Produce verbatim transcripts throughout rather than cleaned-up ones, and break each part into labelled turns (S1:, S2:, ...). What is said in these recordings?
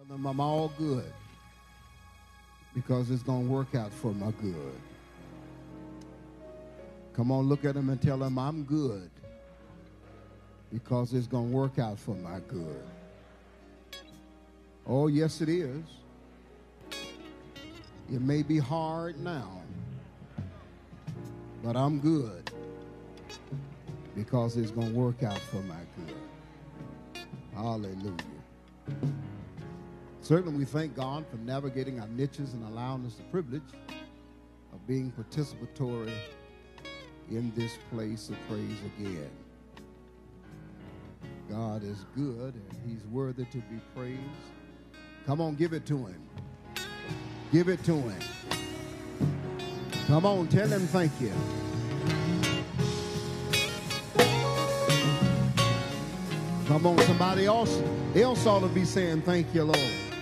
S1: them I'm all good because it's going to work out for my good. Come on, look at them and tell them I'm good because it's going to work out for my good. Oh, yes, it is. It may be hard now, but I'm good because it's going to work out for my good. Hallelujah. Certainly we thank God for navigating our niches and allowing us the privilege of being participatory in this place of praise again. God is good and he's worthy to be praised. Come on, give it to him. Give it to him. Come on, tell him thank you. Come on, somebody else, else ought to be saying thank you, Lord.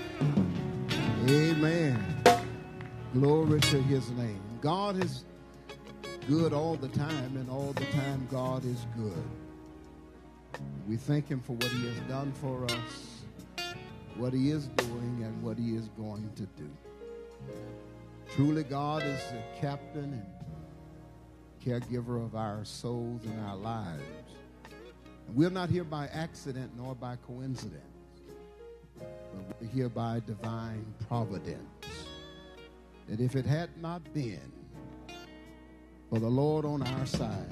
S1: Amen. Glory to his name. God is good all the time, and all the time God is good. We thank him for what he has done for us, what he is doing, and what he is going to do. Truly, God is the captain and caregiver of our souls and our lives. And we're not here by accident nor by coincidence, but we're here by divine providence. That if it had not been for the Lord on our side,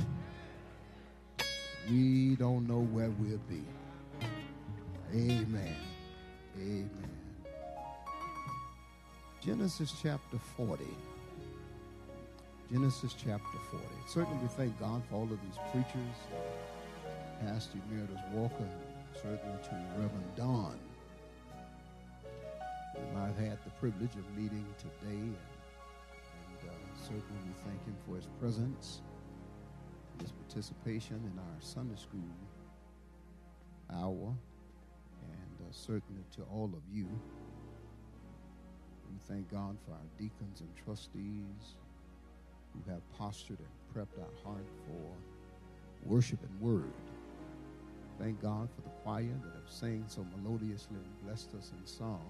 S1: we don't know where we'll be. Amen. Amen. Genesis chapter forty. Genesis chapter forty. Certainly we thank God for all of these preachers, Pastor Emeritus Walker, and certainly to Reverend Don, whom I've had the privilege of meeting today, and, and uh, certainly we thank him for his presence, his participation in our Sunday school hour, and uh, certainly to all of you. We thank God for our deacons and trustees who have postured and prepped our heart for worship and word. Thank God for the choir that have sang so melodiously and blessed us in song.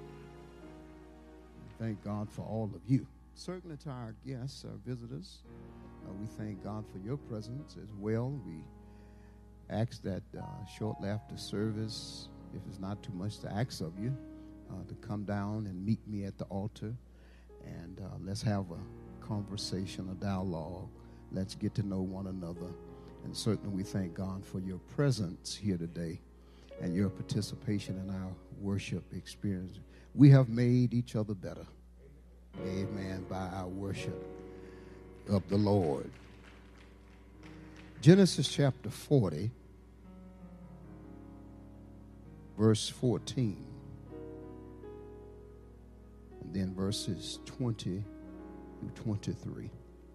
S1: And thank God for all of you. Certainly to our guests, our visitors, uh, we thank God for your presence as well. We ask that uh, shortly after service, if it's not too much to ask of you, uh, to come down and meet me at the altar, and uh, let's have a conversation, a dialogue. Let's get to know one another. And certainly we thank God for your presence here today and your participation in our worship experience. We have made each other better, amen, by our worship of the Lord. Genesis chapter forty, verse fourteen, and then verses twenty through twenty-three.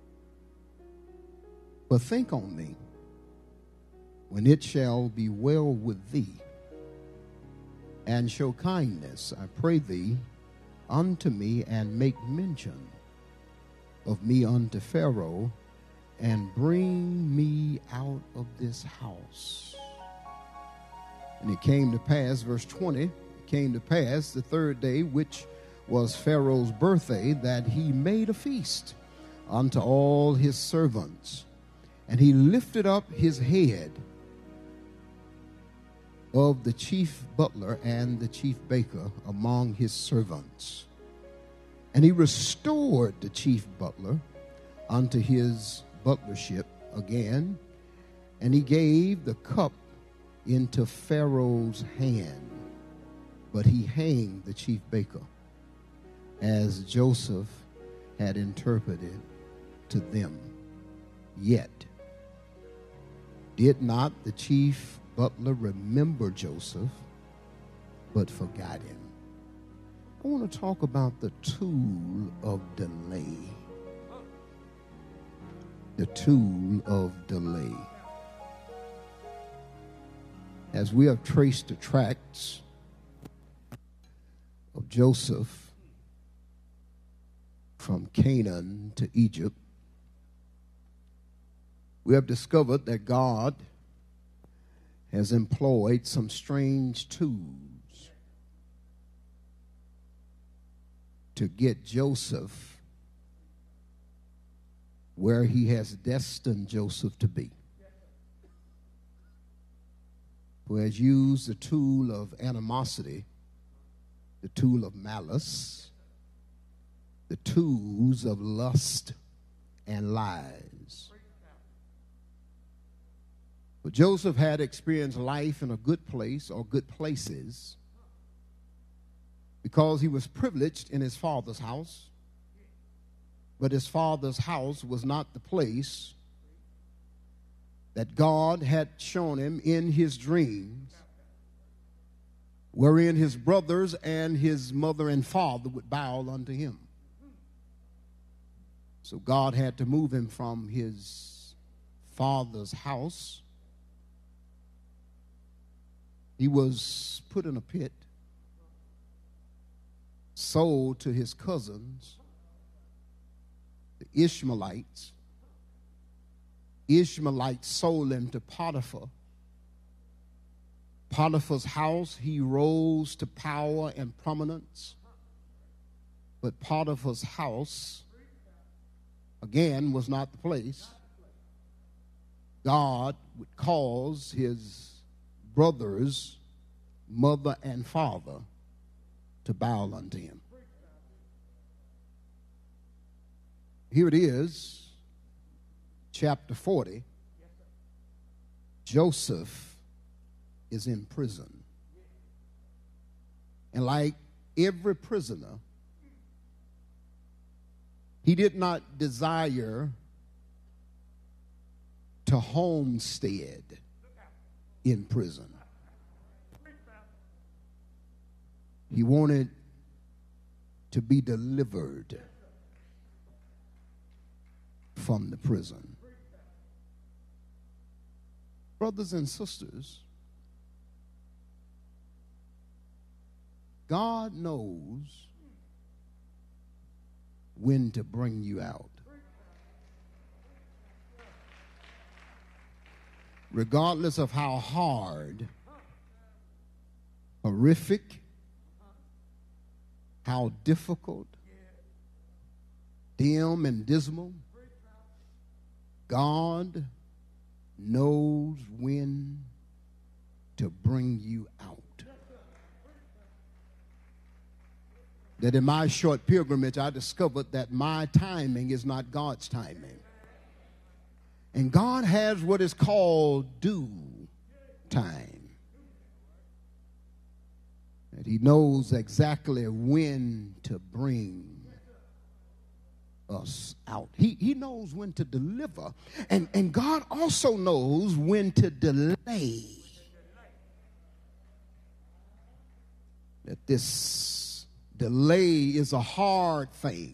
S1: But think on me when it shall be well with thee, and show kindness, I pray thee, unto me, and make mention of me unto Pharaoh, and bring me out of this house. And it came to pass, verse twenty, it came to pass the third day, which was Pharaoh's birthday, that he made a feast unto all his servants. And he lifted up his head of the chief butler and the chief baker among his servants. And he restored the chief butler unto his butlership again, and he gave the cup into Pharaoh's hand. But he hanged the chief baker, as Joseph had interpreted to them. Yet did not the chief butler remember Joseph, but forgot him. I want to talk about the tool of delay. The tool of delay. As we have traced the tracks of Joseph from Canaan to Egypt, we have discovered that God has employed some strange tools to get Joseph where he has destined Joseph to be, who has used the tool of animosity, the tool of malice, the tools of lust and lies. But Joseph had experienced life in a good place or good places because he was privileged in his father's house. But his father's house was not the place that God had shown him in his dreams, wherein his brothers and his mother and father would bow unto him. So God had to move him from his father's house. He was put in a pit, sold to his cousins, the Ishmaelites. Ishmaelites sold him to Potiphar. Potiphar's house, he rose to power and prominence. But Potiphar's house, again, was not the place. God would cause his brothers, mother and father, to bow unto him. Here it is, chapter forty. Joseph is in prison. And like every prisoner, he did not desire to homestead in prison. He wanted to be delivered from the prison. Brothers and sisters, God knows when to bring you out. Regardless of how hard, horrific, how difficult, dim and dismal, God knows when to bring you out. That in my short pilgrimage, I discovered that my timing is not God's timing. And God has what is called due time. That he knows exactly when to bring us out. He, he knows when to deliver. And, and God also knows when to delay. That this delay is a hard thing.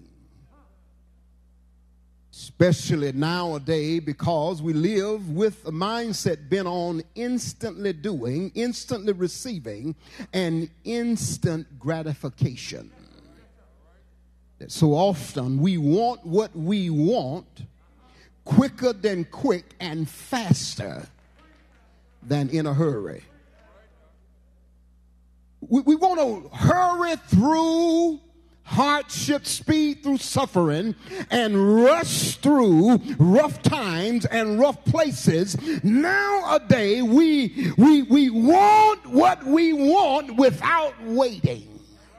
S1: Especially nowadays, because we live with a mindset bent on instantly doing, instantly receiving, and instant gratification. That so often we want what we want quicker than quick and faster than in a hurry. We, we want to hurry through hardship, speed through suffering, and rush through rough times and rough places. Nowadays, we, we, we want what we want without waiting.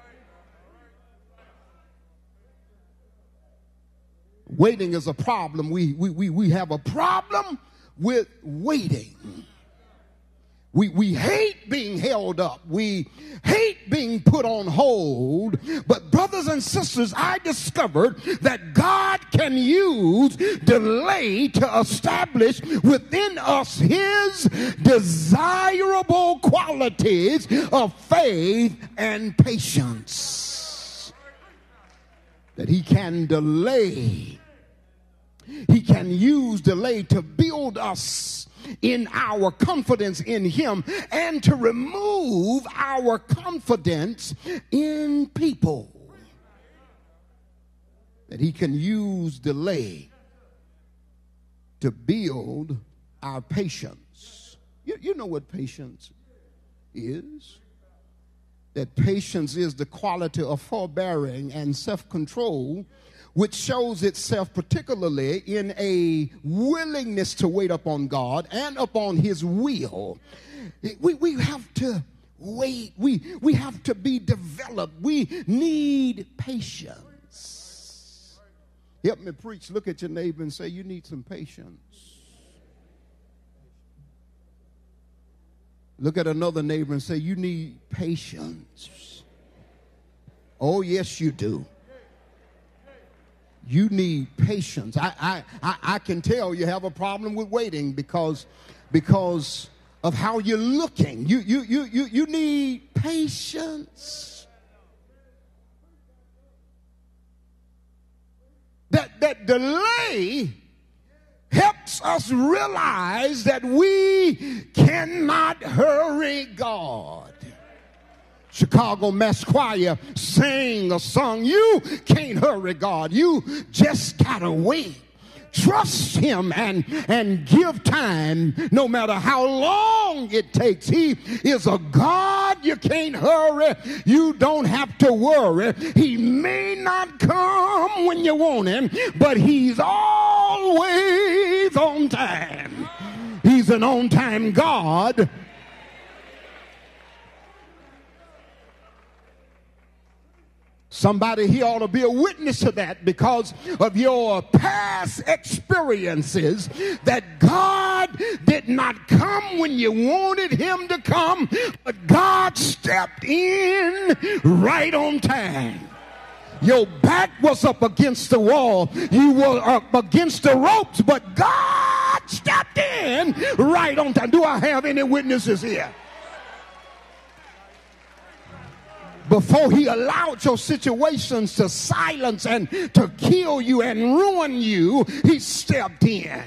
S1: Waiting is a problem. We, we, we, we have a problem with waiting. We, we hate being held up. We hate being put on hold. But brothers and sisters, I discovered that God can use delay to establish within us his desirable qualities of faith and patience. That he can delay. He can use delay to build us in our confidence in him and to remove our confidence in people. That he can use delay to build our patience. You, you know what patience is. that patience is the quality of forbearing and self-control, which shows itself particularly in a willingness to wait upon God and upon his will. We, we have to wait. We, we have to be developed. We need patience. Help me preach. Look at your neighbor and say, you need some patience. Look at another neighbor and say, you need patience. Oh, yes, you do. You need patience. I, I, I, I can tell you have a problem with waiting because, because of how you're looking. You, you, you, you, you need patience. That, that delay helps us realize that we cannot hurry God. Chicago Mass Choir sang a song, you can't hurry God, you just gotta wait. Trust him and, and give time no matter how long it takes. He is a God you can't hurry. You don't have to worry. He may not come when you want him, but he's always on time. He's an on-time God. Somebody here ought to be a witness to that because of your past experiences, that God did not come when you wanted him to come, but God stepped in right on time. Your back was up against the wall. You were up against the ropes, but God stepped in right on time. Do I have any witnesses here? Before he allowed your situations to silence and to kill you and ruin you, he stepped in.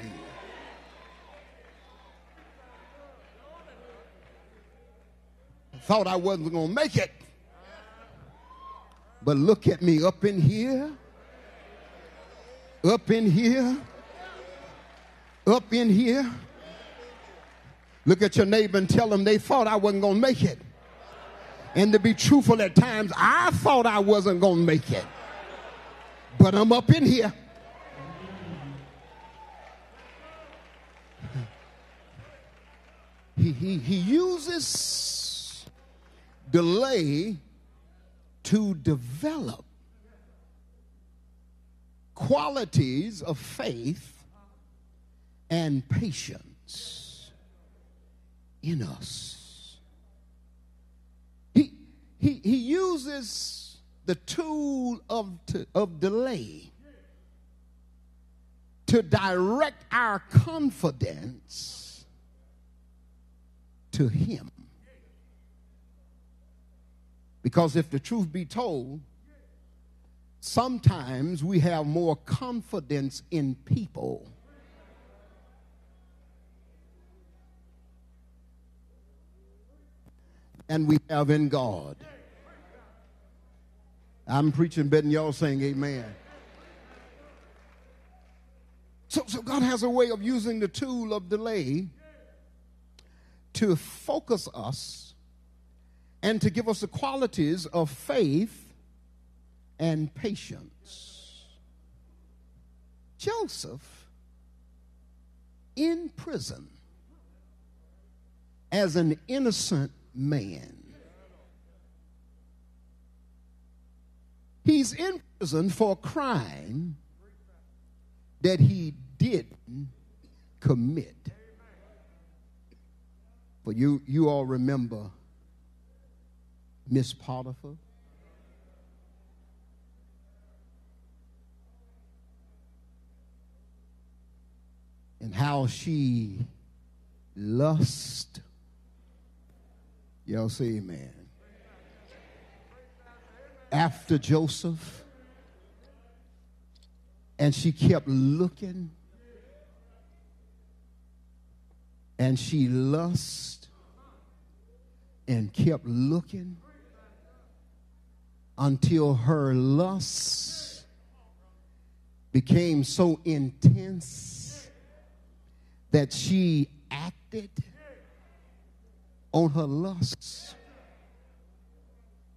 S1: I thought I wasn't going to make it. But look at me up in here, up in here, up in here. Look at your neighbor and tell them they thought I wasn't going to make it. And to be truthful, at times, I thought I wasn't going to make it. But I'm up in here. He, he, he uses delay to develop qualities of faith and patience in us. He, he uses the tool of, to, of delay to direct our confidence to him. Because if the truth be told, sometimes we have more confidence in people than we have in God. I'm preaching better than y'all saying amen. So, so God has a way of using the tool of delay to focus us and to give us the qualities of faith and patience. Joseph in prison as an innocent man. He's in prison for a crime that he didn't commit. But you, you all remember Miss Potiphar? And how she lust. Y'all say amen. After Joseph, and she kept looking, and she lust and kept looking until her lust became so intense that she acted on her lusts.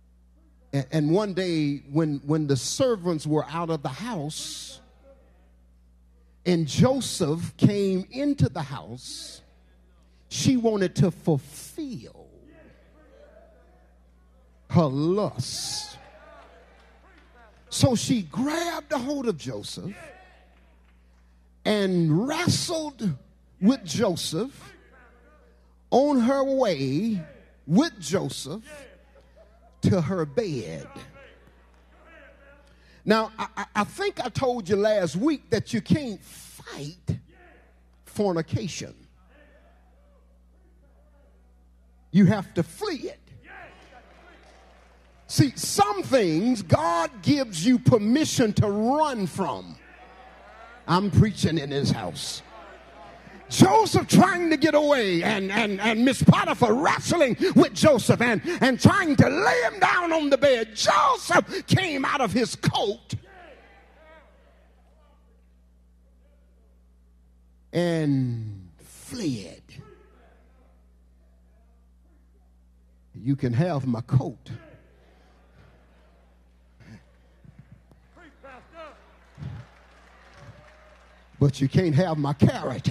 S1: And, and one day when, when the servants were out of the house and Joseph came into the house, she wanted to fulfill her lust. So she grabbed a hold of Joseph and wrestled with Joseph on her way with Joseph to her bed. Now, I, I think I told you last week that you can't fight fornication. You have to flee it. See, some things God gives you permission to run from. I'm preaching in his house. Joseph trying to get away, and, and, and Miss Potiphar wrestling with Joseph and, and trying to lay him down on the bed. Joseph came out of his coat and fled. You can have my coat, but you can't have my character.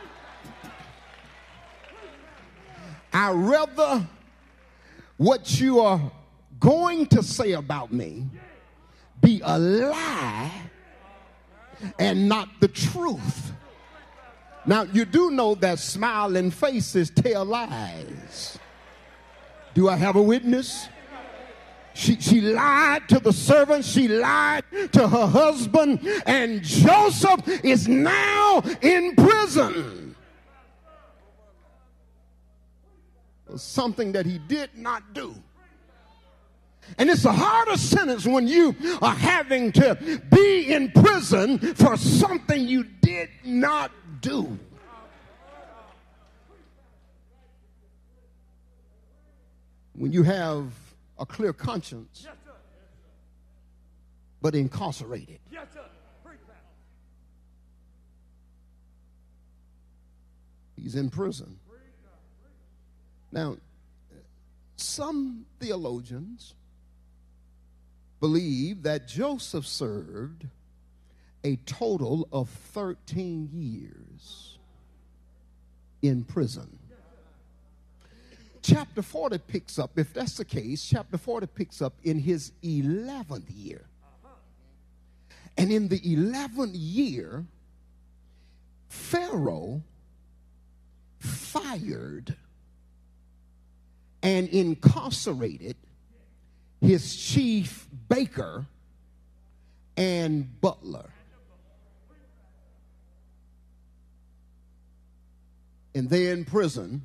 S1: I rather what you are going to say about me be a lie and not the truth. Now, you do know that smiling faces tell lies. Do I have a witness? She, she lied to the servants. She lied to her husband. And Joseph is now in prison. Something that he did not do. And it's a harder sentence when you are having to be in prison for something you did not do. When you have a clear conscience, but incarcerated. He's in prison. Now, some theologians believe that Joseph served a total of thirteen years in prison. Chapter forty picks up, if that's the case, chapter forty picks up in his eleventh year. And in the eleventh year, Pharaoh fired and incarcerated his chief baker and butler. And they're in prison,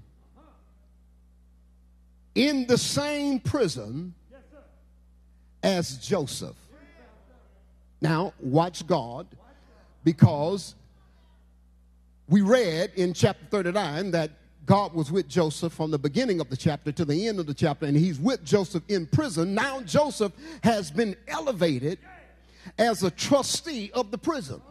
S1: in the same prison as Joseph. Now, watch God, because we read in chapter thirty-nine that God was with Joseph from the beginning of the chapter to the end of the chapter, and he's with Joseph in prison. Now Joseph has been elevated as a trustee of the prison.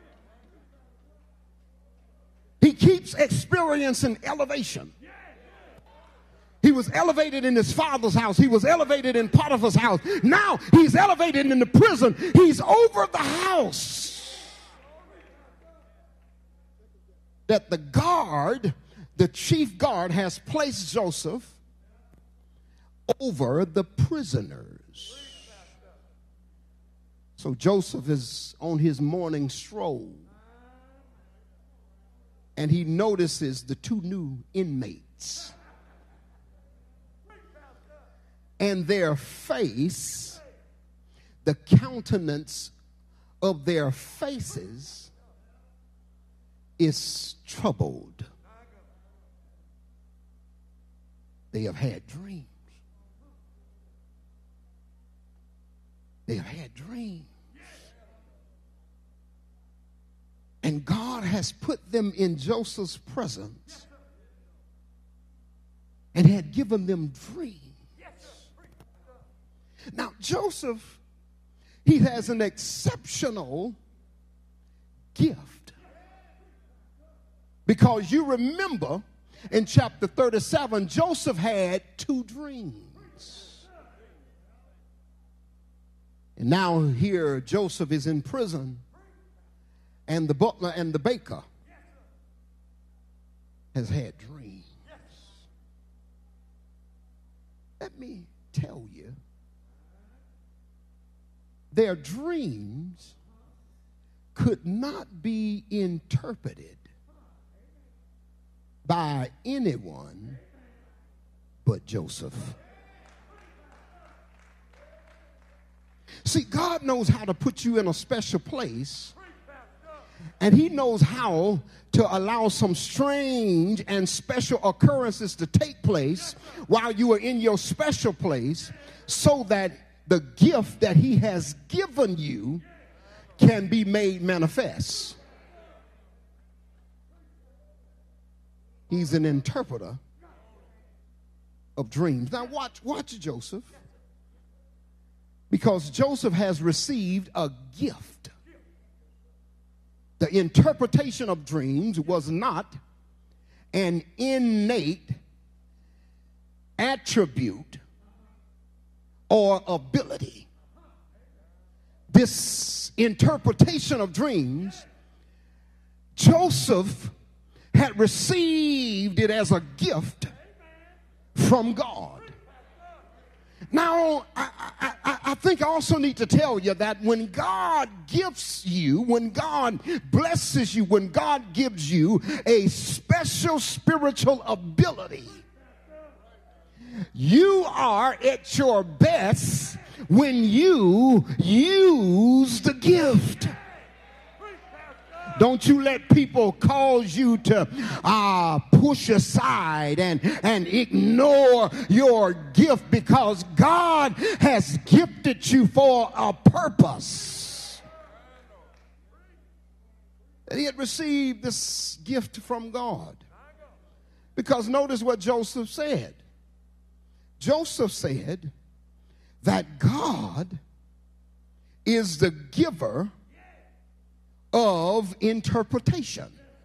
S1: He keeps experiencing elevation. He was elevated in his father's house. He was elevated in Potiphar's house. Now he's elevated in the prison. He's over the house that the guard, the chief guard, has placed Joseph over the prisoners. So Joseph is on his morning stroll, and he notices the two new inmates. And their face, the countenance of their faces is troubled. They have had dreams. They have had dreams. And God has put them in Joseph's presence and had given them dreams. Now, Joseph, he has an exceptional gift. Because you remember in chapter thirty-seven, Joseph had two dreams. And now here Joseph is in prison, and the butler and the baker has had dreams. Let me tell you, their dreams could not be interpreted by anyone but Joseph. See, God knows how to put you in a special place, and he knows how to allow some strange and special occurrences to take place while you are in your special place, so that the gift that he has given you can be made manifest. He's an interpreter of dreams. Now watch, watch Joseph, because Joseph has received a gift. The interpretation of dreams was not an innate attribute or ability. This interpretation of dreams, Joseph had received it as a gift from God. Now, I, I, I, I think I also need to tell you that when God gifts you, when God blesses you, when God gives you a special spiritual ability, you are at your best when you use the gift. Don't you let people cause you to uh, push aside and, and ignore your gift, because God has gifted you for a purpose. He had received this gift from God. Because notice what Joseph said. Joseph said that God is the giver of interpretation.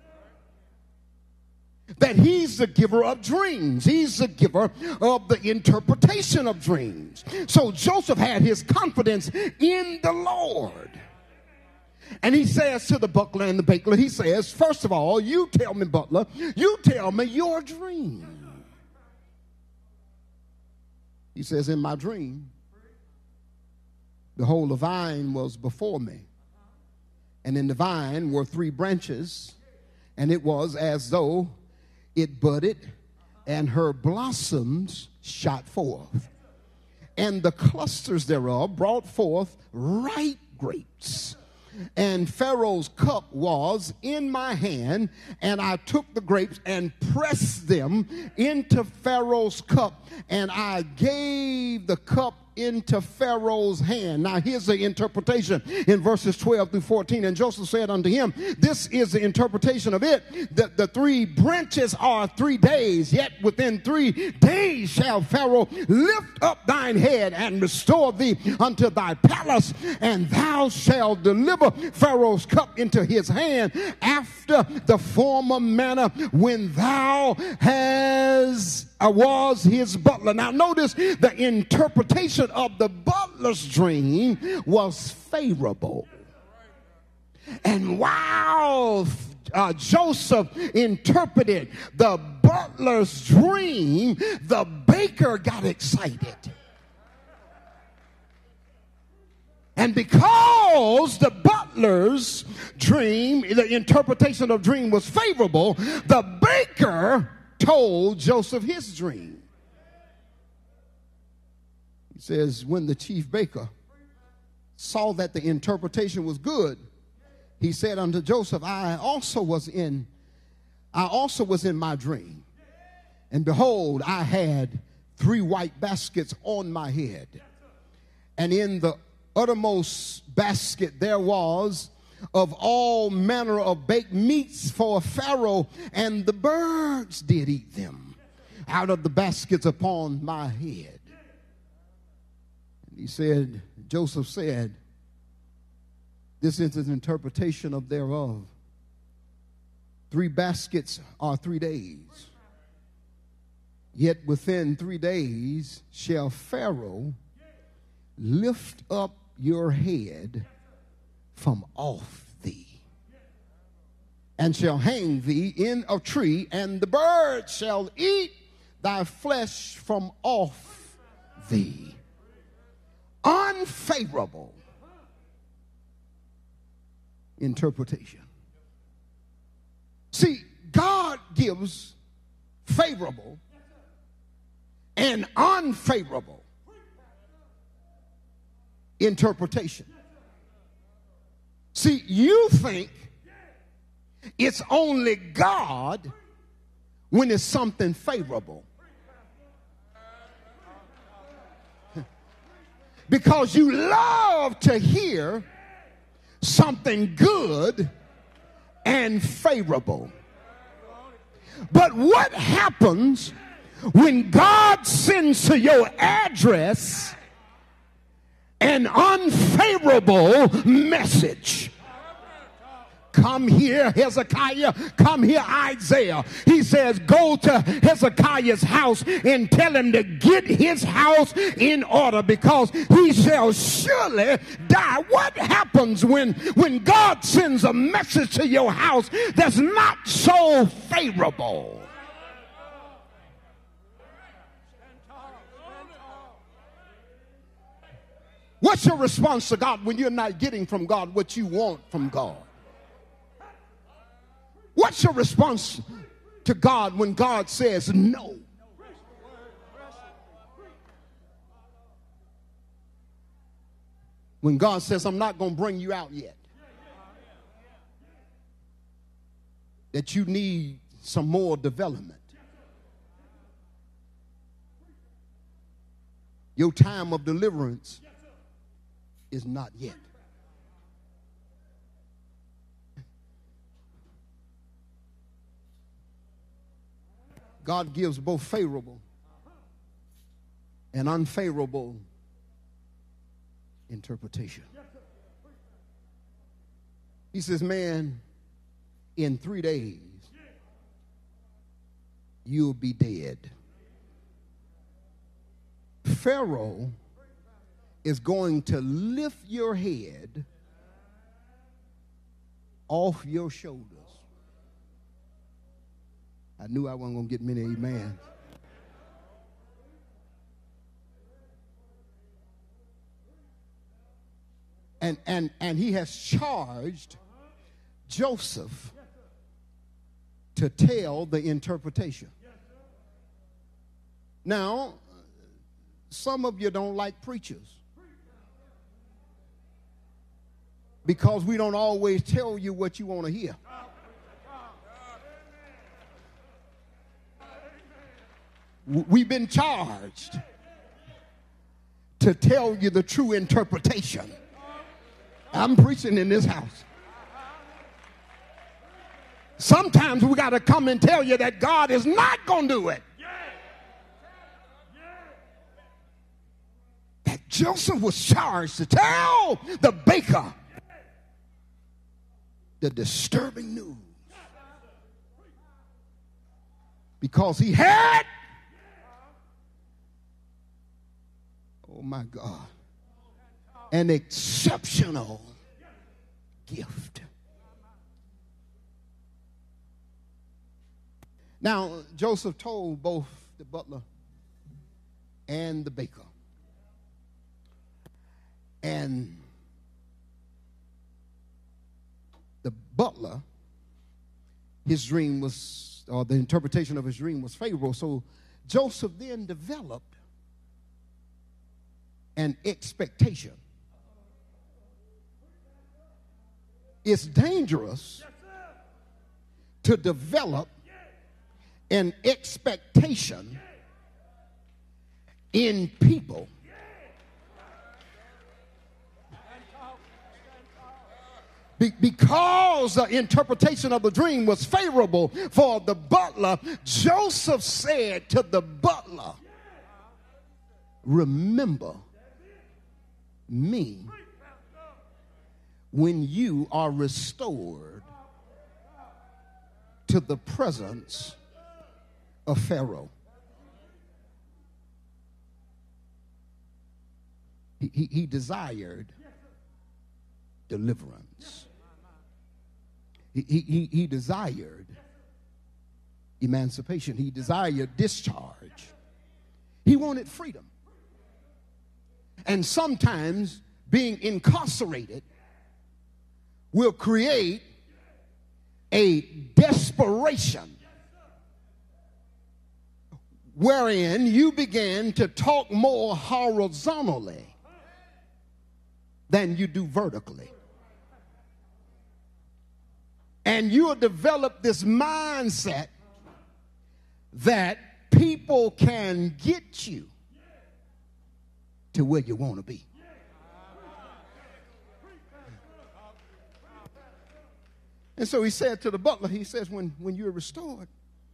S1: That he's the giver of dreams. He's the giver of the interpretation of dreams. So Joseph had his confidence in the Lord. And he says to the butler and the baker, he says, first of all, you tell me, butler, you tell me your dream. He says, in my dream, behold, the vine was before me. And in the vine were three branches, and it was as though it budded, and her blossoms shot forth. And the clusters thereof brought forth ripe grapes. And Pharaoh's cup was in my hand, and I took the grapes and pressed them into Pharaoh's cup, and I gave the cup into Pharaoh's hand. Now here's the interpretation in verses twelve through fourteen. And Joseph said unto him, this is the interpretation of it, that the three branches are three days, yet within three days shall Pharaoh lift up thine head and restore thee unto thy palace, and thou shalt deliver Pharaoh's cup into his hand after the former manner when thou has uh, was his butler. Now notice the interpretation of the butler's dream was favorable. And while uh, Joseph interpreted the butler's dream, the baker got excited. And because the butler's dream, the interpretation of dream was favorable, the baker told Joseph his dream. He says, when the chief baker saw that the interpretation was good, he said unto Joseph, I also was in, I also was in my dream. And behold, I had three white baskets on my head. And in the uttermost basket there was of all manner of baked meats for Pharaoh, and the birds did eat them out of the baskets upon my head. And he said, Joseph said, this is an interpretation of thereof. Three baskets are three days. Yet within three days shall Pharaoh lift up your head from off thee, and shall hang thee in a tree, and the birds shall eat thy flesh from off thee. Unfavorable interpretation. See, God gives favorable and unfavorable interpretation. See, you think it's only God when it's something favorable. Because you love to hear something good and favorable. But what happens when God sends to your address an unfavorable message? Come here, Hezekiah. Come here, Isaiah. He says, go to Hezekiah's house and tell him to get his house in order, because he shall surely die. What happens when, when God sends a message to your house that's not so favorable? What's your response to God when you're not getting from God what you want from God? What's your response to God when God says no? When God says, I'm not going to bring you out yet, that you need some more development. Your time of deliverance is not yet. God gives both favorable and unfavorable interpretation. He says, man, in three days, you'll be dead. Pharaoh is going to lift your head off your shoulders. I knew I wasn't going to get many amens. And, and, and he has charged Joseph to tell the interpretation. Now, some of you don't like preachers because we don't always tell you what you want to hear. We've been charged to tell you the true interpretation. I'm preaching in this house. Sometimes we got to come and tell you that God is not going to do it. That Joseph was charged to tell the baker the disturbing news, because he had, oh my God, an exceptional gift. Now, Joseph told both the butler and the baker. And the butler, his dream was, or the interpretation of his dream was favorable. So Joseph then developed an expectation. It's dangerous to develop an expectation in people. Be- because the interpretation of the dream was favorable for the butler, Joseph said to the butler, remember me when you are restored to the presence of Pharaoh. He, he, he desired deliverance. He, he, he desired emancipation. He desired discharge. He wanted freedom. And sometimes being incarcerated will create a desperation wherein you begin to talk more horizontally than you do vertically. And you'll develop this mindset that people can get you to where you want to be. And so he said to the butler, he says, when, when you're restored,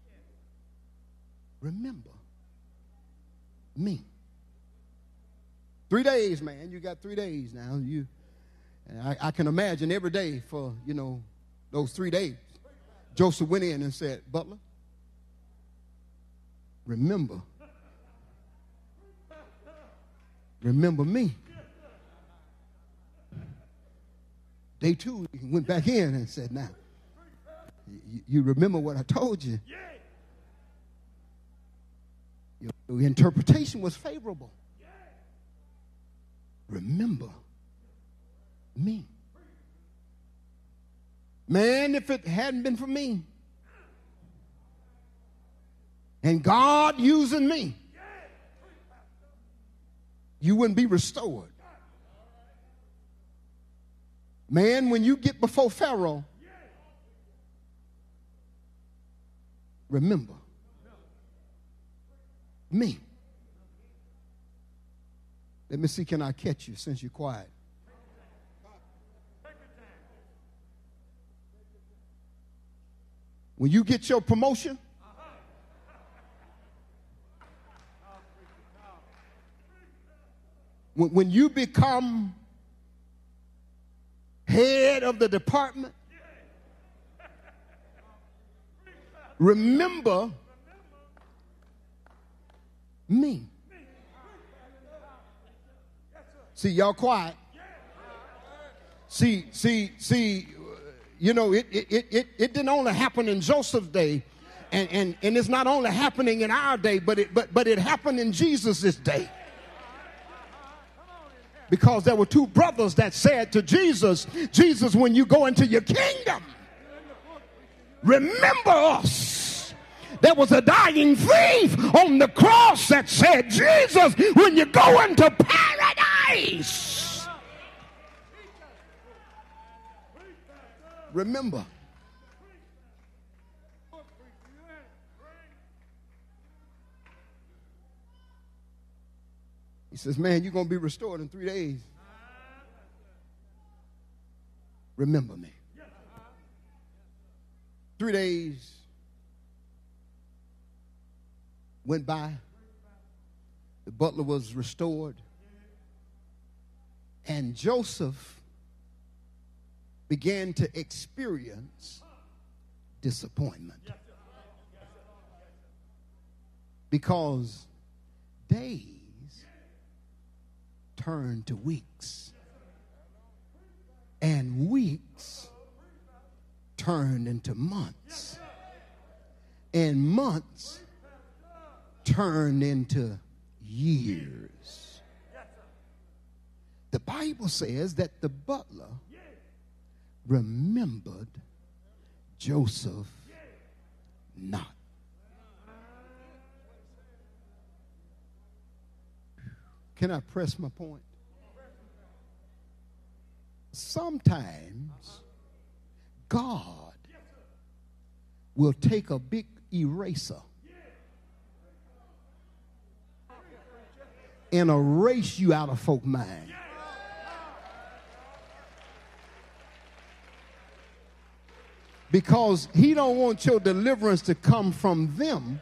S1: remember me. Three days, man. You got three days now. You, and I, I can imagine every day for, you know, those three days, Joseph went in and said, butler, remember. Remember me. Day two, he went back in and said, now, you, you remember what I told you? Your interpretation was favorable. Remember me. Man, if it hadn't been for me and God using me, you wouldn't be restored. Man, when you get before Pharaoh, remember me. Let me see, can I catch you since you're quiet? When you get your promotion, when, when you become head of the department, remember me. See, y'all quiet. See, see, see, you know, it, it, it, it didn't only happen in Joseph's day, and, and, and it's not only happening in our day, but it, but, but it happened in Jesus' day. Because there were two brothers that said to Jesus, Jesus, when you go into your kingdom, remember us. There was a dying thief on the cross that said, Jesus, when you go into paradise, remember. He says, man, you're going to be restored in three days. Remember me. Three days went by. The butler was restored. And Joseph began to experience disappointment. Because days turned to weeks, and weeks turned into months, and months turned into years. The Bible says that the butler remembered Joseph not. Can I press my point? Sometimes God will take a big eraser and erase you out of folks' mind. Because he don't want your deliverance to come from them.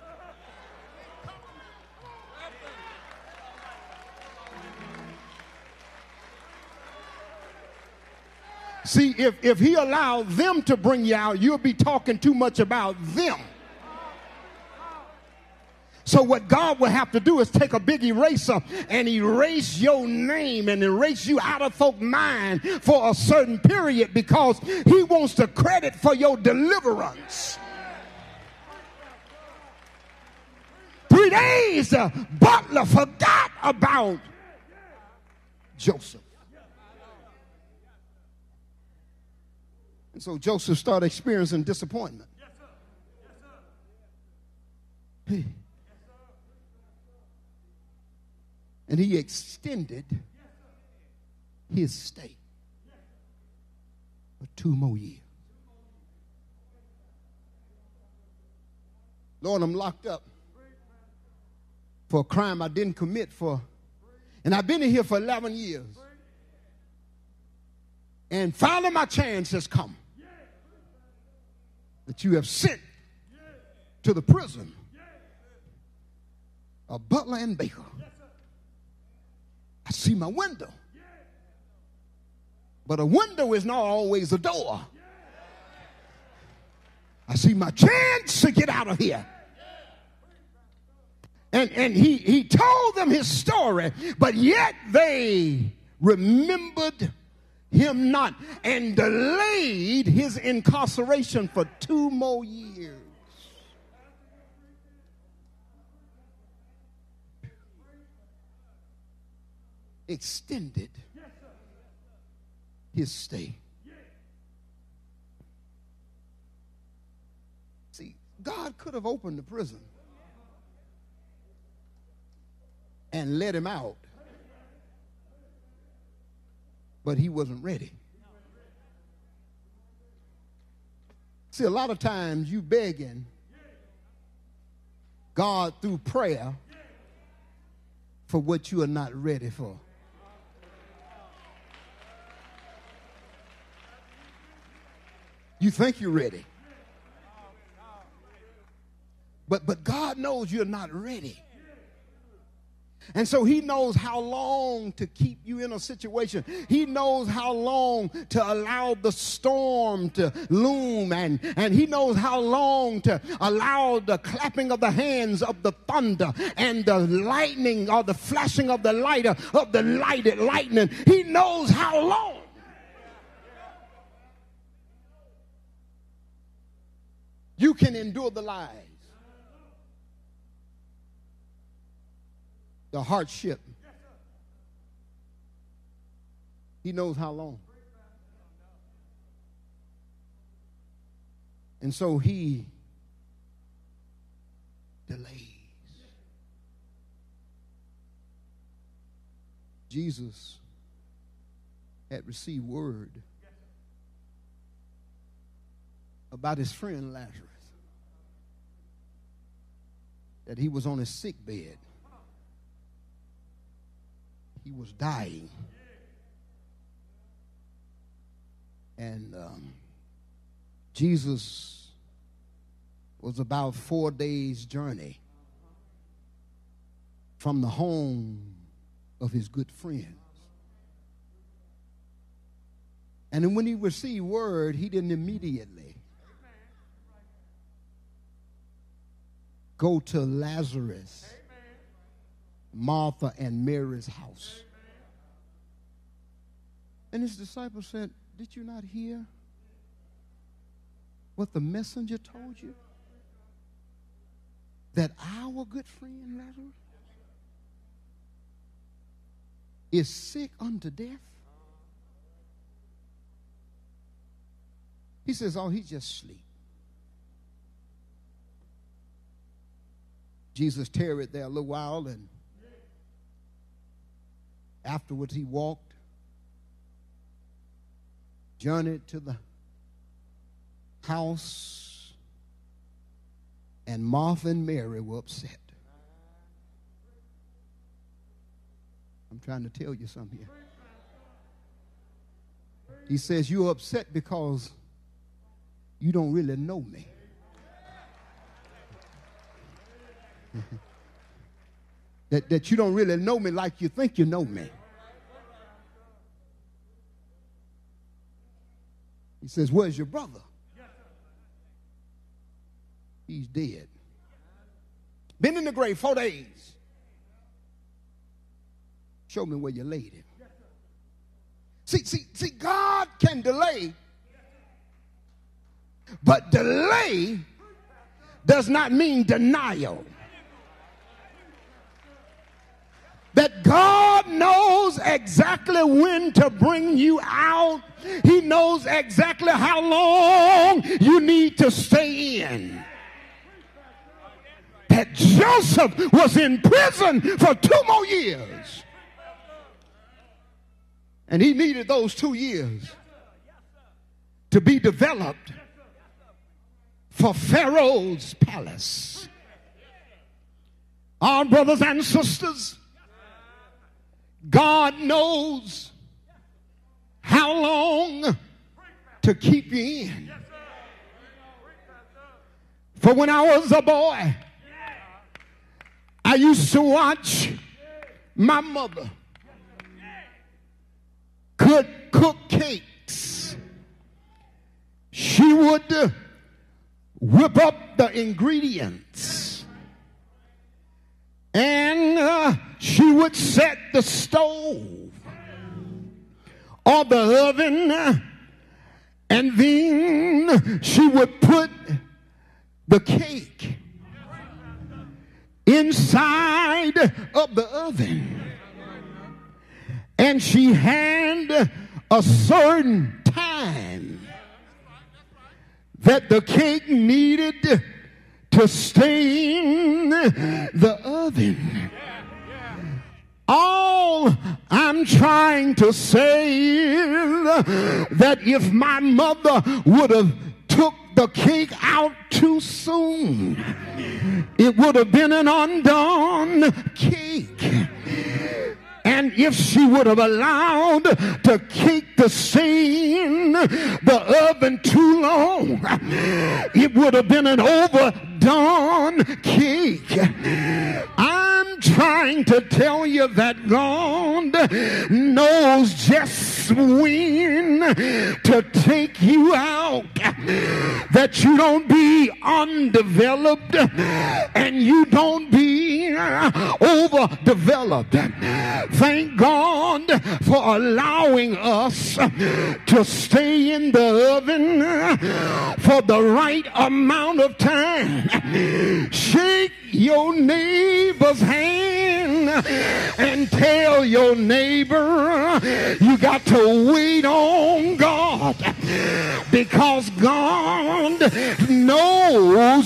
S1: See, if, if he allowed them to bring you out, you'll be talking too much about them. So what God will have to do is take a big eraser and erase your name and erase you out of folks' mind for a certain period, because he wants the credit for your deliverance. Three days, the butler forgot about Joseph. And so Joseph started experiencing disappointment. Hey. And he extended his stay for two more years. Lord, I'm locked up for a crime I didn't commit for. And I've been in here for eleven years. And finally my chance has come. That you have sent to the prison a butler and baker. I see my window. But a window is not always a door. I see my chance to get out of here. And, and he, he told them his story, but yet they remembered him not and delayed his incarceration for two more years. Extended his stay. See, God could have opened the prison and let him out, but he wasn't ready. See, a lot of times you begging God through prayer for what you are not ready for. You think you're ready, but but God knows you're not ready. And so he knows how long to keep you in a situation. He knows how long to allow the storm to loom. And, and he knows how long to allow the clapping of the hands of the thunder and the lightning or the flashing of the lighter of the lighted lightning. He knows how long. You can endure the lies, the hardship. He knows how long. And so he delays. Jesus had received word about his friend Lazarus, that he was on his sick bed. He was dying. And um, Jesus was about four days' journey from the home of his good friends. And then when he received word, he didn't immediately go to Lazarus, Martha and Mary's house. And his disciples said, "Did you not hear what the messenger told you? That our good friend Lazarus is sick unto death?" He says, "Oh, he just sleep." Jesus tarried there a little while, and afterwards he walked, journeyed to the house, and Martha and Mary were upset. I'm trying to tell you something here. He says, "You're upset because you don't really know me." that, that you don't really know me like you think you know me. He says, "Where's your brother?" "He's dead." Been in the grave four days. Show me where you laid him. See, see, see, God can delay, but delay does not mean denial. That God knows exactly when to bring you out. He knows exactly how long you need to stay in. That Joseph was in prison for two more years. And he needed those two years to be developed for Pharaoh's palace. Our brothers and sisters, God knows how long to keep you in. For when I was a boy, I used to watch my mother could cook cakes. She would uh, whip up the ingredients, and uh, she would set the stove or the oven, uh, and then she would put the cake inside of the oven. And she had a certain time that the cake needed to stay in the oven. All I'm trying to say is that if my mother would have took the cake out too soon, it would have been an undone cake. And if she would have allowed the cake to stay in the oven too long, it would have been an overdone cake. I'm trying to tell you that God knows just when to take you out, that you don't be undeveloped and you don't be overdeveloped. Thank God for allowing us to stay in the oven for the right amount of time. Shake your neighbor's hand and tell your neighbor you got to wait on God, because God knows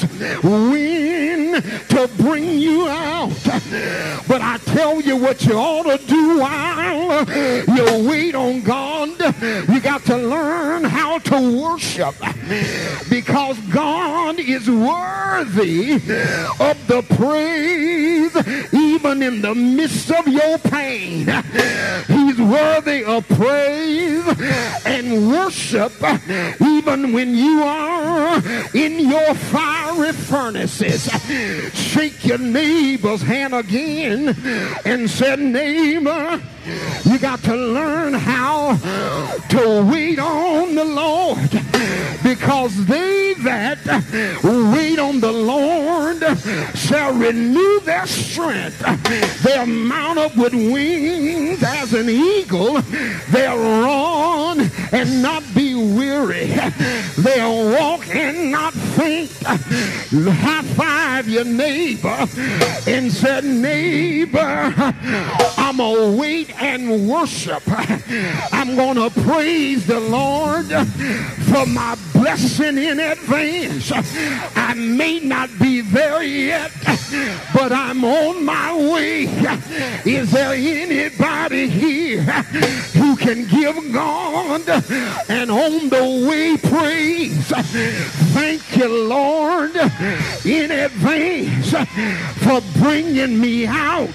S1: when to bring you out. But I tell you what you ought to do while you wait on God. You got to learn how to worship, because God is worthy of the praise even in the midst of your pain. He's worthy of praise and worship even when you are in your fiery furnaces. Shake your neighbor's hand again and say, neighbor, you got to learn how to wait on the Lord, because they that wait on the Lord shall renew their strength. They'll mount up with wings as an eagle. They'll run and not be weary. They'll walk and not faint. High five your neighbor and say, neighbor, I'm gonna wait and worship. I'm gonna praise the Lord for my blessing in advance. I may not be there yet, but I'm on my way. Is there anybody here who can give God an on the way praise? Thank you, Lord, in advance for bringing me out.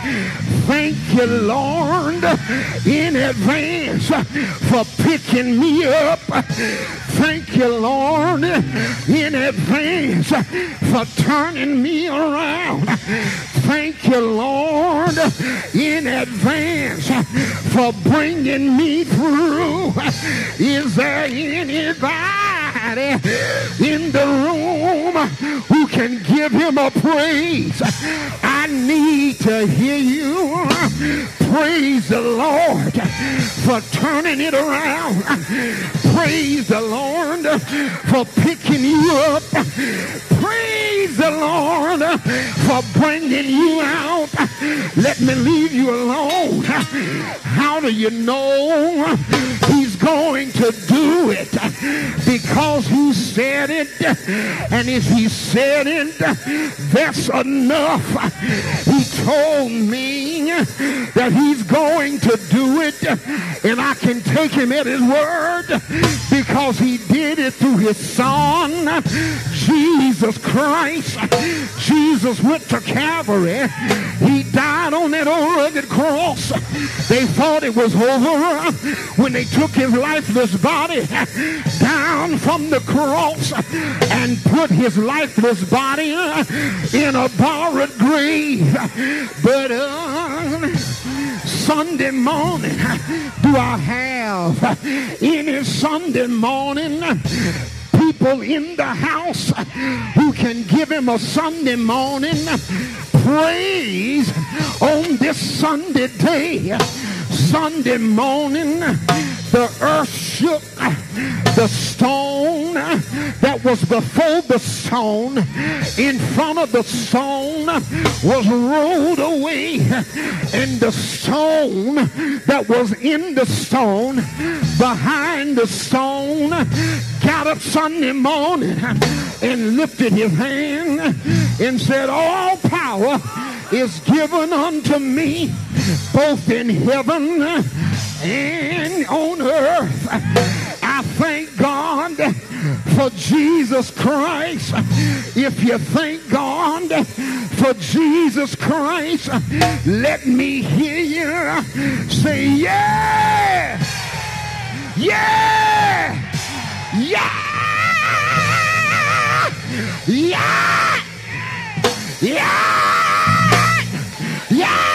S1: Thank you, Lord, in advance for picking me up. Thank you, Lord, in advance for turning me around. Thank you, Lord, in advance for bringing me through. Is there anybody anybody in the room who can give him a praise? I need to hear you. Praise the Lord for turning it around. Praise the Lord for picking you up. Praise the Lord for bringing you out. Let me leave you alone. How do you know he's going to do it? Because he said it, and if he said it, that's enough. He told me that he's going to do it, and I can take him at his word because he did it through his son, Jesus Christ. Jesus went to Calvary. He died on that old rugged cross. They thought it was over when they took his lifeless body down from the cross and put his lifeless body in a borrowed grave. But on Sunday morning, do I have any Sunday morning people in the house who can give him a Sunday morning praise on this Sunday day? Sunday morning, the earth shook. The stone that was before the stone, in front of the stone, was rolled away, and the stone that was in the stone, behind the stone, got up Sunday morning and lifted his hand and said, all power is given unto me, both in heaven and on earth. I thank God for Jesus Christ. If you thank God for Jesus Christ, let me hear you say, yeah, yeah, yeah, yeah, yeah, yeah.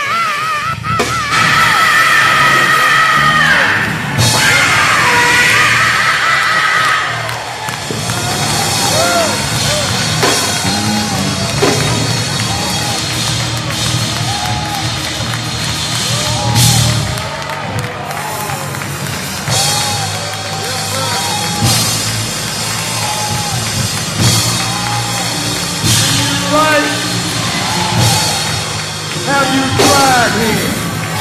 S2: Have you tried him?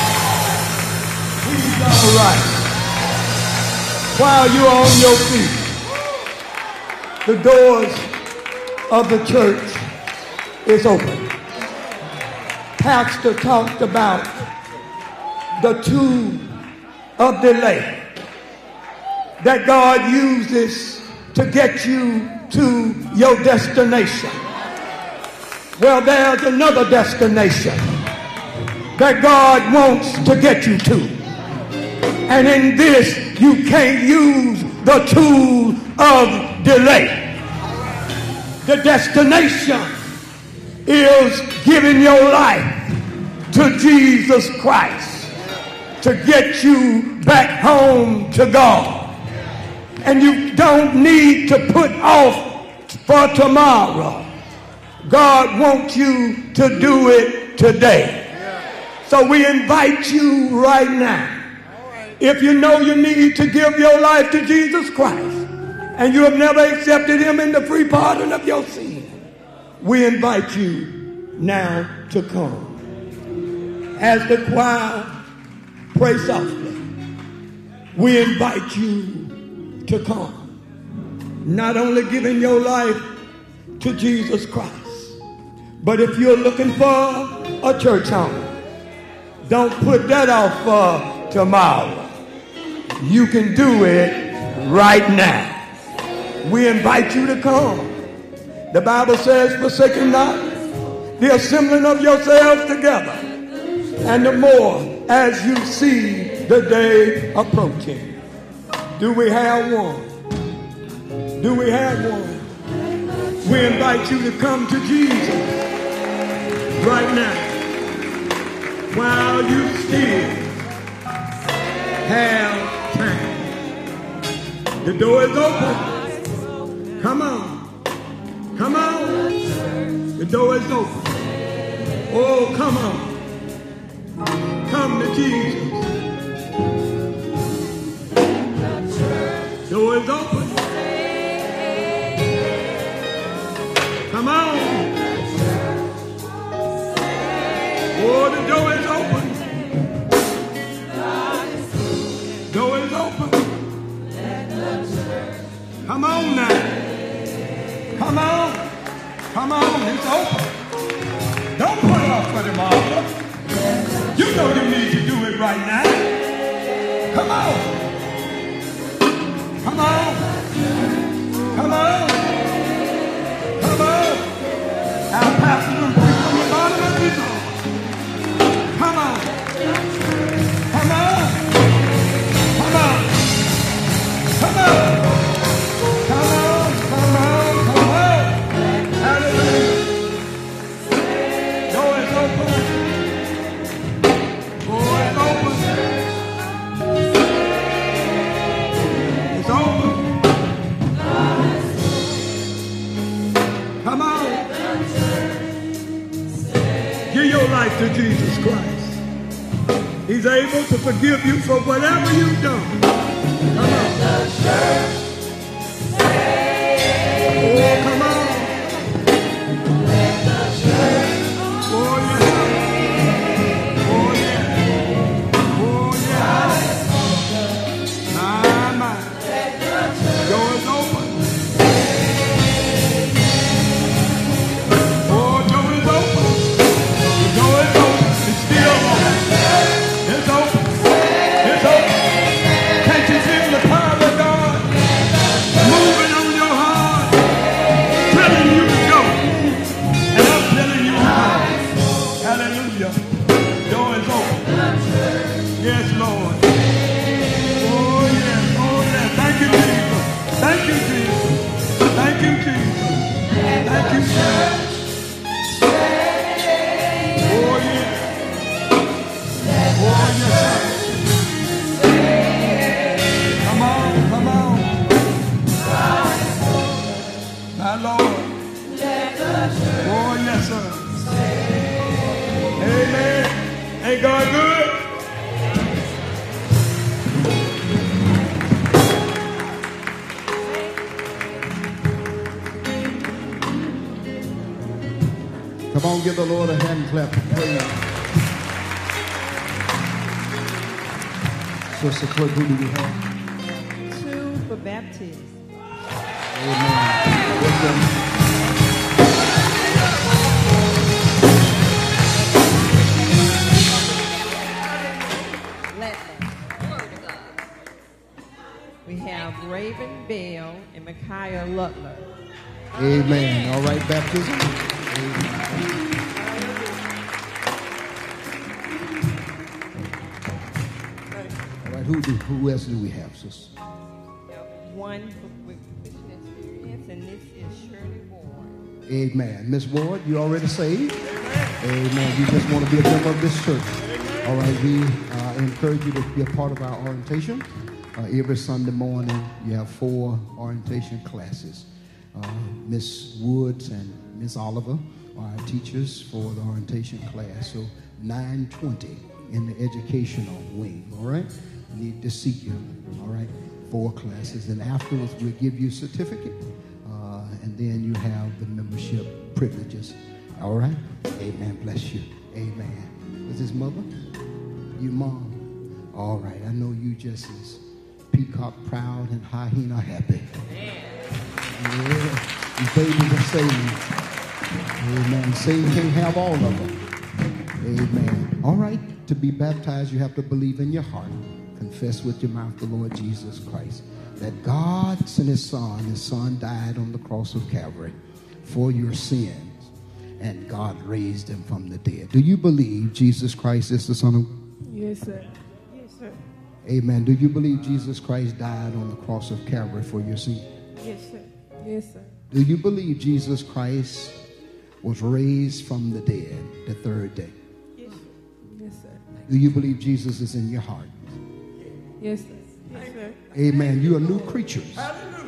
S2: He's all right. While you're on your feet, the doors of the church is open. Pastor talked about the tool of delay that God uses to get you to your destination. Well, there's another destination that God wants to get you to. And in this, you can't use the tool of delay. The destination is giving your life to Jesus Christ to get you back home to God. And you don't need to put off for tomorrow. God wants you to do it today. So we invite you right now. If you know you need to give your life to Jesus Christ and you have never accepted him in the free pardon of your sin, we invite you now to come. As the choir prays softly, we invite you to come. Not only giving your life to Jesus Christ, but if you're looking for a church home, don't put that off for tomorrow. You can do it right now. We invite you to come. The Bible says, forsaking not the assembling of yourselves together, and the more as you see the day approaching. Do we have one? Do we have one? We invite you to come to Jesus right now while you still have time. The door is open. Come on. Come on. The door is open. Oh, come on. Come to Jesus. Door is open. Come on. Oh, the door is open. Door is open. Come on now. Come on. Come on. It's open. Don't put it off for tomorrow. You know you need to do it right now. Come on. Come on. Come on. Come on. Our pastor will preach from the bottom of his arm. Come on. Come on. Come on. Come on. Come on. Come on. Come on. Hallelujah. Door is open. Door is open. It's open. Come on. Give your life to Jesus Christ. He's able to forgive you for whatever you've done. Come on. Oh, come on. Oh, yeah. Oh, yeah. Oh, yeah. My, my. Door is open. Oh, door is open. The door is open. It's still open. It's open. It's open. Can't you feel the power of God moving on your heart, telling you to go, and I'm telling you to go. Hallelujah. Door is open. Yes, Lord. Oh, yes. Oh, yes. Thank you, Jesus. Thank you, Jesus. Thank you, Jesus. Thank you, Jesus. Oh, yeah. Oh, yes. Come on, come on. My Lord. Oh, yes, sir. Amen. Ain't God good?
S1: Come on, give the Lord a hand clap of praise. Sister Clerk, who do we have?
S3: Two for baptism.
S1: Amen. Yes, sir.
S3: We have Raven Bell and Micaiah Lutler.
S1: Amen. All right, baptism. Amen. All right, who do, who else do we have, sister?
S3: One for with Christian experience, and this is Shirley Ward.
S1: Amen. Miss Ward, you already saved? Amen. You just want to be a member of this church. All right, we uh, encourage you to be a part of our orientation. Uh, every Sunday morning, you have four orientation classes. Uh, Miss Woods and Miss Oliver are our teachers for the orientation class. So nine twenty in the educational wing, all right? Need to see you, all right? Four classes. And afterwards, we'll give you a certificate. Uh, and then you have the membership privileges, all right? Amen. Bless you. Amen. Is his mother? Your mom? All right. I know you just as peacock proud and hyena happy. Yeah. These babies are saved. Amen. Satan can't have all of them. Amen. All right. To be baptized, you have to believe in your heart. Confess with your mouth the Lord Jesus Christ. That God sent his son. His son died on the cross of Calvary for your sins. And God raised him from the dead. Do you believe Jesus Christ is the Son of God?
S3: Yes, sir. Yes, sir.
S1: Amen. Do you believe Jesus Christ died on the cross of Calvary for your sins?
S3: Yes, sir. Yes, sir.
S1: Do you believe Jesus Christ was raised from the dead the third day?
S3: Yes, sir. Yes, sir.
S1: Do you believe Jesus is in your heart?
S3: Yes, sir. Yes, sir.
S1: Amen. You are new creatures.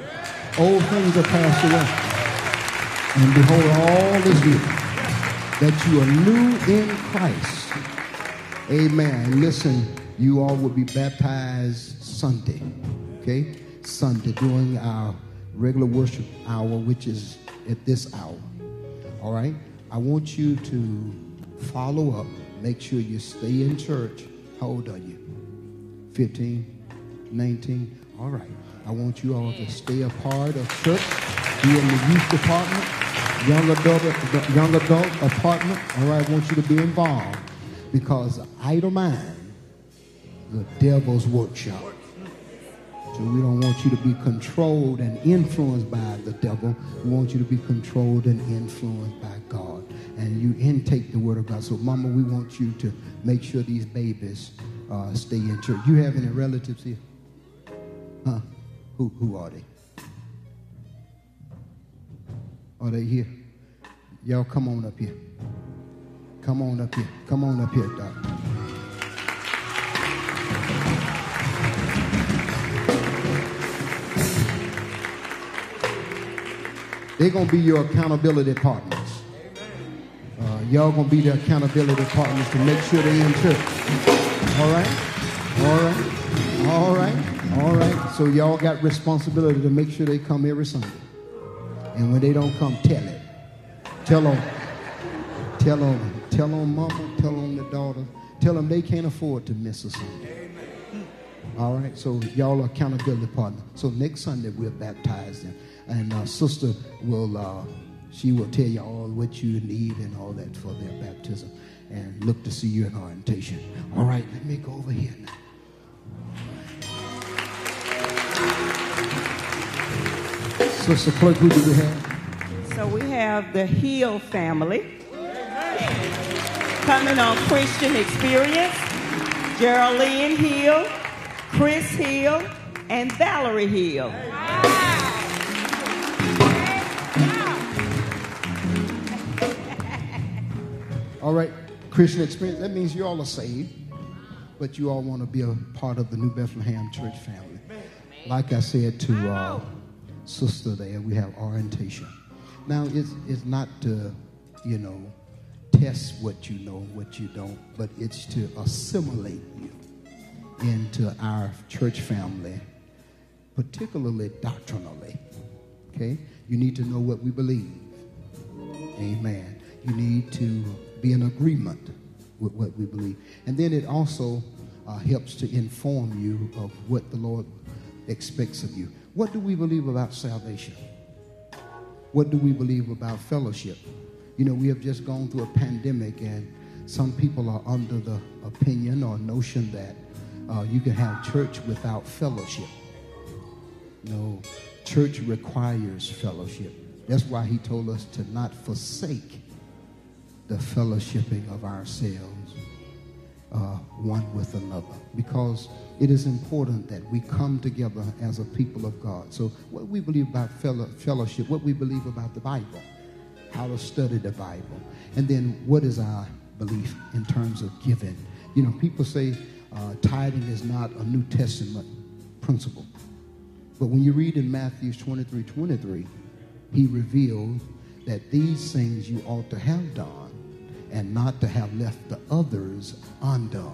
S1: Old things are passed away. And behold, all is new. That you are new in Christ. Amen. Listen, you all will be baptized Sunday. Okay? Sunday during our regular worship hour, which is at this hour. All right? I want you to follow up. Make sure you stay in church. How old are you? fifteen, nineteen? All right. I want you all to stay a part of church. Be in the youth department, young adult, young adult apartment. All right. I want you to be involved because idle mind, the devil's workshop. So we don't want you to be controlled and influenced by the devil. We want you to be controlled and influenced by God. And you intake the word of God. So, Mama, we want you to make sure these babies uh, stay in church. You have any relatives here? Huh? Who, who are they? Are they here? Y'all come on up here. Come on up here. Come on up here, Doc. They're going to be your accountability partners. Uh, y'all going to be the accountability partners to make sure they're in church. All right? All right? All right? All right? So y'all got responsibility to make sure they come every Sunday. And when they don't come, tell it. Tell them. Tell them. Tell them mama. Tell them the daughter. Tell them they can't afford to miss a Sunday. All right? So y'all are accountability partners. So next Sunday we'll baptize them. And uh, sister will, uh, she will tell you all what you need and all that for their baptism. And look to see you in orientation. All right, let me go over here now. Sister Clerk, who do we have?
S3: So we have the Hill family. Coming on Christian Experience. Geraldine Hill, Chris Hill, and Valerie Hill.
S1: All right, Christian Experience, that means you all are saved, but you all want to be a part of the New Bethlehem Church family. Like I said to uh, Sister there, we have orientation. Now, it's, it's not to, you know, test what you know, what you don't, but it's to assimilate you into our church family, particularly doctrinally, okay? You need to know what we believe. Amen. You need to be in agreement with what we believe. And then it also uh, helps to inform you of what the Lord expects of you. What do we believe about salvation? What do we believe about fellowship? You know, we have just gone through a pandemic, and some people are under the opinion or notion that uh, you can have church without fellowship. No, church requires fellowship. That's why he told us to not forsake the fellowshipping of ourselves uh, one with another, because it is important that we come together as a people of God. So what we believe about fellow, fellowship, what we believe about the Bible, how to study the Bible, and then what is our belief in terms of giving. You know, people say uh, tithing is not a New Testament principle, but when you read in Matthew twenty-three twenty-three, he revealed that these things you ought to have done and not to have left the others undone.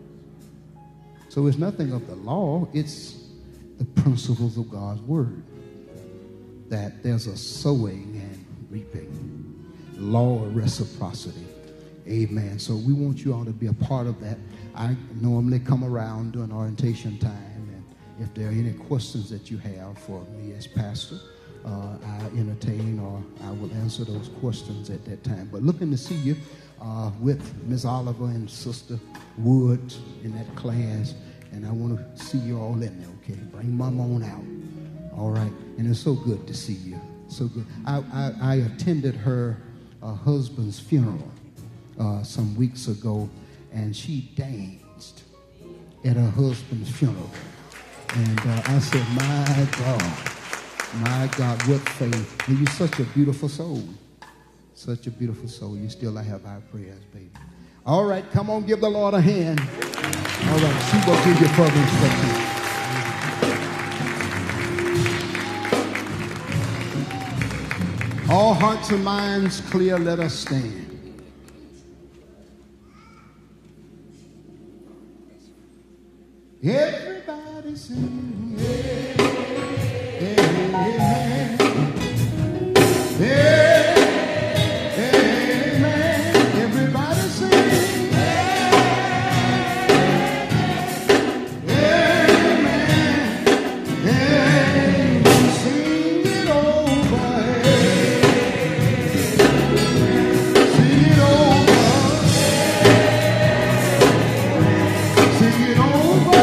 S1: So it's nothing of the law, it's the principles of God's word. That there's a sowing and reaping, law of reciprocity. Amen. So we want you all to be a part of that. I normally come around during orientation time, and if there are any questions that you have for me as pastor, Uh, I entertain or I will answer those questions at that time. But looking to see you uh, with Miss Oliver and Sister Wood in that class, and I want to see you all in there, okay? Bring Mama on out, all right? And it's so good to see you, so good. I, I, I attended her uh, husband's funeral uh, some weeks ago, and she danced at her husband's funeral. And uh, I said, my God. My God, what faith. And you're such a beautiful soul. Such a beautiful soul. You still have our prayers, baby. All right, come on, give the Lord a hand. All right, she will give you further instructions. all hearts and minds clear, let us stand. Everybody sing, yeah, amen, yeah, amen. Everybody sing, amen, amen. Sing it over, sing it over, sing it over.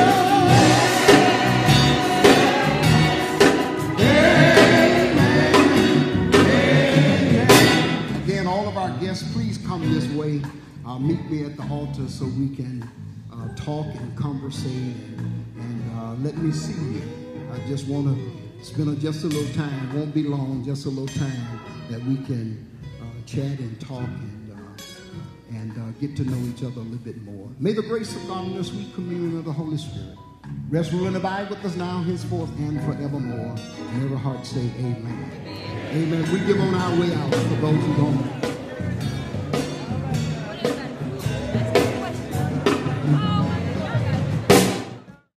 S1: Please come this way. Uh, meet me at the altar so we can uh, talk and conversate and, and uh, let me see you. I just want to spend a, just a little time. Won't be long, just a little time that we can uh, chat and talk and uh, and uh, get to know each other a little bit more. May the grace of God and the sweet communion of the Holy Spirit rest, rule, and abide with us now, henceforth, and forevermore. And every heart say amen. Amen. We give on our way out for those who don't.